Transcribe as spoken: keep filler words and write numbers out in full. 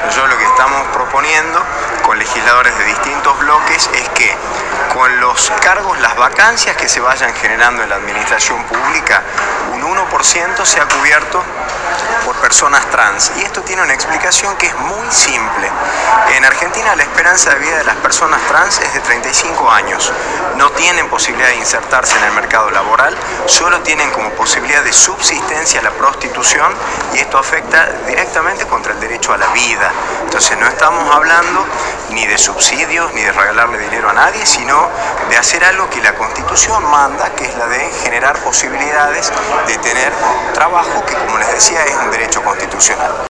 Yo lo que estamos proponiendo con legisladores de distintos bloques es que con los cargos, las vacancias que se vayan generando en la administración pública, un uno por ciento sea cubierto por personas trans. Y esto tiene una explicación que es muy simple. En Argentina la esperanza de vida de las personas trans es de treinta y cinco años. No tienen posibilidad de insertarse en el mercado laboral, solo tienen como posibilidad de subsistencia la prostitución, y esto afecta directamente contra el derecho a la vida. Entonces no estamos hablando ni de subsidios ni de regalarle dinero a nadie, sino de hacer algo que la Constitución manda, que es la de generar posibilidades de tener trabajo, que como les decía es un derecho constitucional.